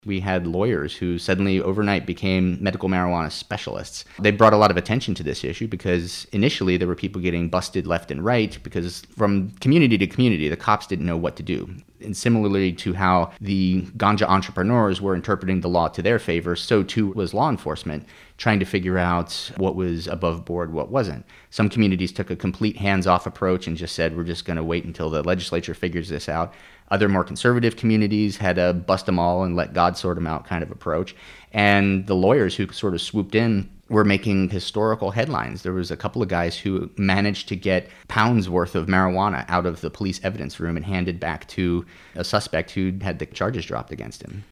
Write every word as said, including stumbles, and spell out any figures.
We had lawyers who suddenly overnight became medical marijuana specialists. They brought a lot of attention to this issue because initially there were people getting busted left and right because from community to community, the cops didn't know what to do. And similarly to how the ganja entrepreneurs were interpreting the law to their favor, so too was law enforcement trying to figure out what was above board, what wasn't. Some communities took a complete hands-off approach and just said, we're just going to wait until the legislature figures this out. Other more conservative communities had a bust them all and let God sort them out kind of approach. And the lawyers who sort of swooped in were making historical headlines. There was a couple of guys who managed to get pounds worth of marijuana out of the police evidence room and handed back to a suspect who had the charges dropped against him.